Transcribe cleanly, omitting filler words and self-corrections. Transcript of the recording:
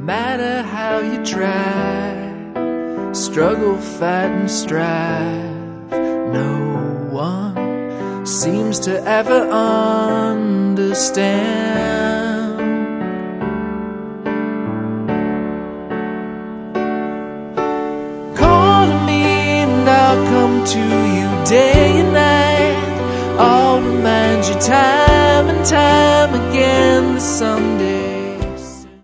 matter how you try, struggle, fight and strive, no one seems to ever understand. Call to me and I'll come to you day and night. I'll remind you time and time again that someday